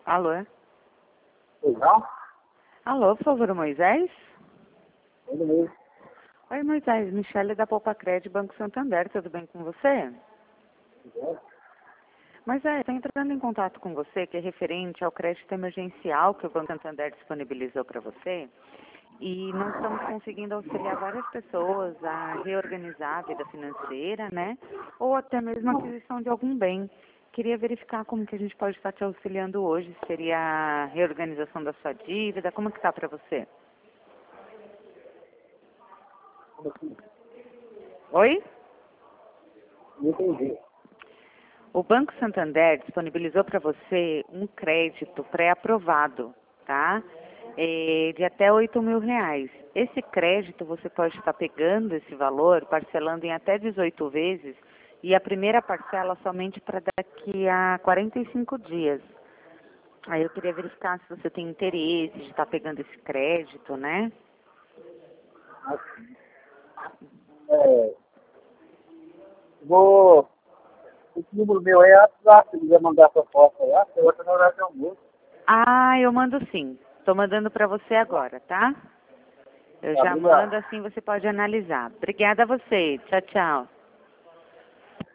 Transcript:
Alô? Não? Alô, por favor, Moisés? Ele mesmo. Oi, Moisés. Michele da Poupa-Cred, Banco Santander. Tudo bem com você? Moisés, estou entrando em contato com você, que é referente ao crédito emergencial que o Banco Santander disponibilizou para você. E nós estamos conseguindo auxiliar várias pessoas a reorganizar a vida financeira, né? Ou até mesmo a aquisição de algum bem. Queria verificar como que a gente pode estar te auxiliando hoje. Seria a reorganização da sua dívida? Como que está para você? Como assim? Oi? Não entendi. O Banco Santander disponibilizou para você um crédito pré-aprovado, tá? De até R$ 8.000. Esse crédito você pode estar pegando esse valor, parcelando em até 18 vezes, e a primeira parcela somente para daqui a 45 dias. Aí eu queria verificar se você tem interesse de estar pegando esse crédito, né? É, vou... Esse número meu aí é WhatsApp, se quiser mandar sua foto aí. Você vai no horário de almoço. Ah, eu mando sim. Estou mandando para você agora, tá? Eu Tá, já obrigado. mando, assim você pode analisar. Obrigada a você. Tchau, tchau.